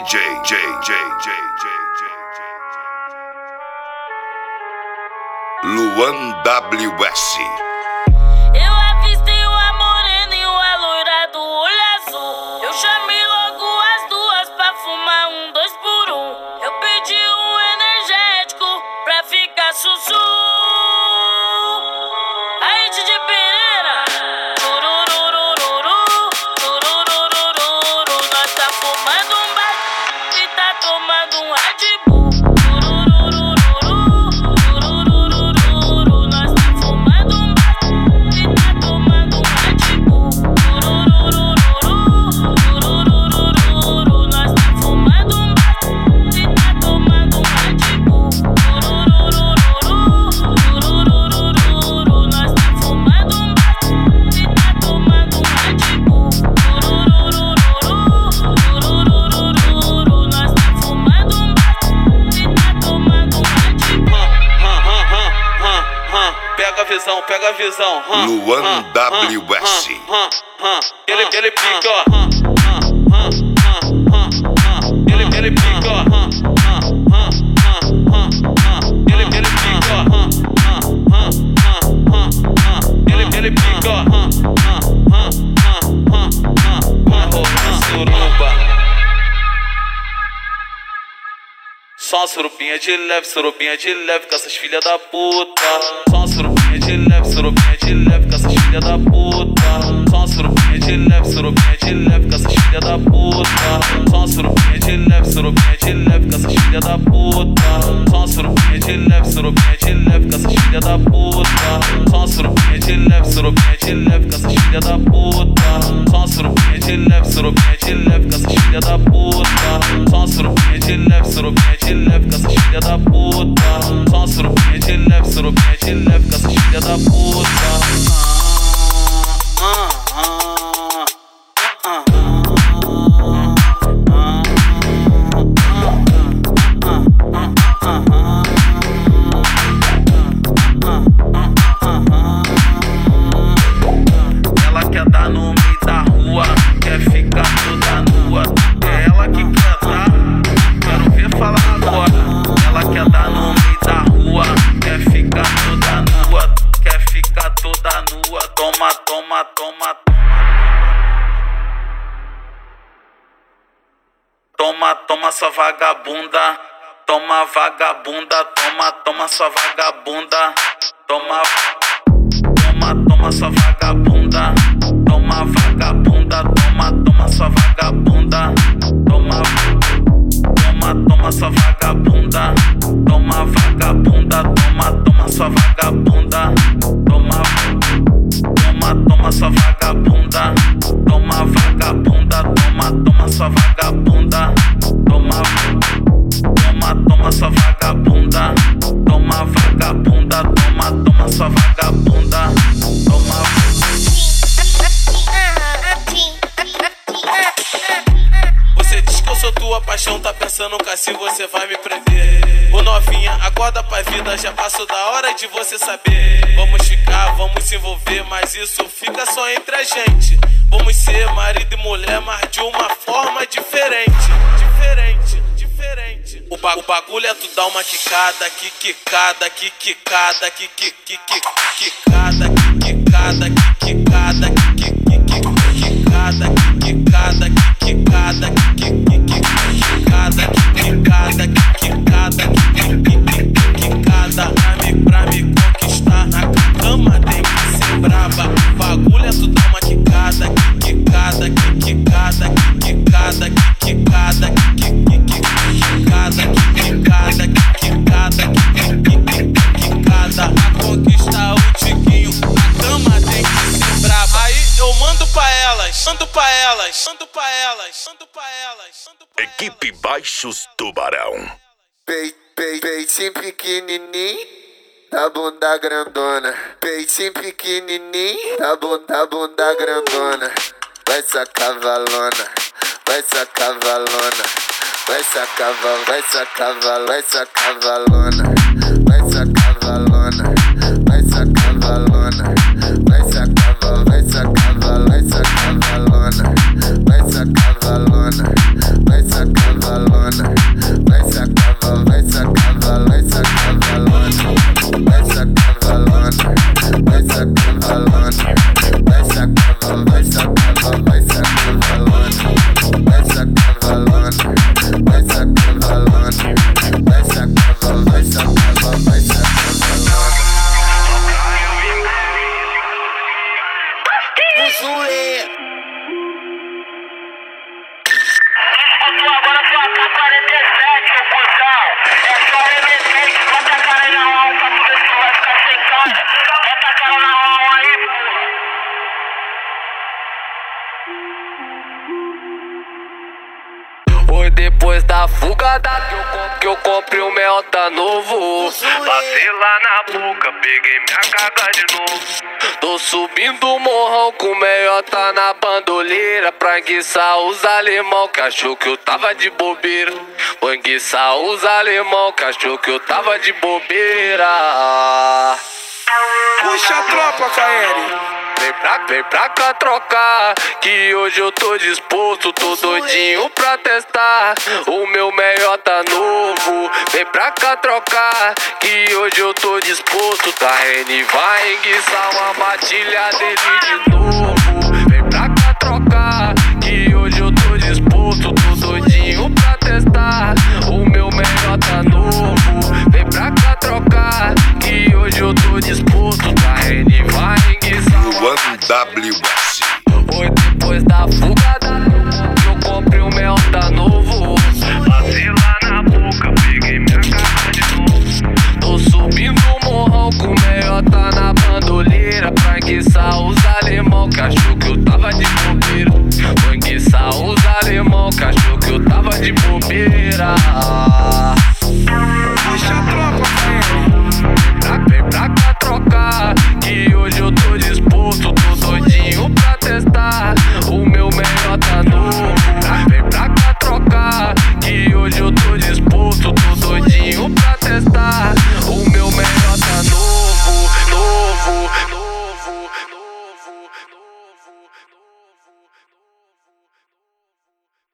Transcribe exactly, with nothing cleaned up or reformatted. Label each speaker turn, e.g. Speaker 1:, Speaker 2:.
Speaker 1: J, J, J, J, J, J, Luan W S.
Speaker 2: Eu avistei uma morena e uma loira do olho azul. Eu chamei logo as duas pra fumar um dois por um. Eu pedi um energético pra ficar sussu. Aí, D J Pereira, turururururu, turururururu. Nós tá fumando um baseado e tá tomando um Red Bull.
Speaker 3: Pega a visão, pega a visão.
Speaker 1: Luan W S.
Speaker 3: Ele, ele pica, ó. Ele, ele pica, ó. Ele, ele pica, ó. Ele, ele pica, ó. Suruba. Só uma surubinha de leve, surubinha de leve com essas filha da puta. Só uma surubinha de leve, surubinha de leve com essas filha da puta. Só uma surubinha de leve, surubinha de leve com essas filha da puta. Só uma surubinha de leve, surubinha de leve com essas filha da puta. Só uma surubinha de leve, surubinha de leve com essas filha da puta. Só uma surubinha de leve, surubinha de leve com essas filha da puta. Só uma surubinha de leve, surubinha de leve com essas filha da puta. Só uma surubinha de leve, surubinha de leve com essas filha da puta. Só uma surubinha de leve, surubinha de leve com essas filha da puta. Ah, ah, ah, ah, ah. Ela quer dar no meio da rua, quer ficar toda nua. É ela que quer dar, quero ver falar agora. Ela quer dar no meio da rua, quer ficar toda nua, quer ficar toda nua. Toma, toma, toma, toma, toma sua vagabunda. Toma vagabunda, toma, toma sua vagabunda. Toma, toma, toma sua vagabunda. Toma vagabunda, toma, toma sua vagabunda. Toma, toma, toma sua vagabunda. Toma vagabunda, toma, toma sua vagabunda. Toma, toma, toma sua vagabunda. Toma vagabunda, toma, toma sua vagabunda. Toma, toma, toma sua vagabunda. Toma vagabunda, toma, toma sua vagabunda. Toma. Você diz que eu sou tua paixão, tá pensando que assim você vai me prender. Ô novinha, acorda pra vida, já passou da hora de você saber. Vamos ficar, vamos se envolver, mas isso fica só entre a gente. Vamos ser marido e mulher, mas de uma forma diferente. Diferente, diferente. O, ba o bagulho é tu dar uma quicada, que quicada, que quicada, que que que que quicada, que quicada, que quicada, que que que quicada, que quicada, que quicada, que que que quicada, que quicada, que quicada, que que que quicada. Pra me, pra me conquistar na cama tem que ser braba. O bagulho é tu dar uma quicada, que quicada, que quicada, que quicada, que quicada, que que que quicada, que quicada, que quicada, que que que quicada. Pra conquistar o tiquinho na cama tem que ser braba. Aí eu mando pra elas, mando pra elas, mando pra elas, mando pra elas, mando pra elas.
Speaker 1: Equipe Baixos Tubarão.
Speaker 4: Pei, pei, peitinho pequenininho, da bunda grandona. Peitinho pequenininho, da bunda, bunda grandona. Vai sacar valona, vai sacar valona. Vai sacar val, vai sacar val, vai sacar valona. Vai sacar valona, vai sacar valona. Vai sacar val, vai sacar val, vai sacar valona. Vai sacar valona, vai sacar valona.
Speaker 5: depois da fuga da que eu, comp- que eu comprei o Meiota novo. Passei lá na boca, peguei minha carga de novo. Tô subindo o morrão com Meiota na bandoleira pra enguiçar os alemão que achou que eu tava de bobeira. Vou enguiçar os alemão que achou que eu tava de bobeira.
Speaker 3: Puxa a tropa, K L.
Speaker 5: Vem pra, vem pra cá trocar, que hoje eu tô disposto, tô doidinho pra testar o meu Meiota novo. Vem pra cá trocar, que hoje eu tô disposto, tá? Ele vai enguiçar uma matilha dele de novo. Vem pra cá trocar, que hoje eu tô disposto, tô doidinho pra testar o meu Meiota novo. Vem pra cá trocar, que hoje eu tô disposto, tá? Ele vai enguiçar
Speaker 1: Luan W S.
Speaker 5: foi depois da fuga da que eu comprei o Meiota novo. Passei lá na boca, peguei minha carga de novo. Tô subindo o morrão com o Meiota na bandoleira pra enguiçar os alemão que achou que eu tava de bobeira. Vou enguiçar os alemão que achou que eu tava de bobeira.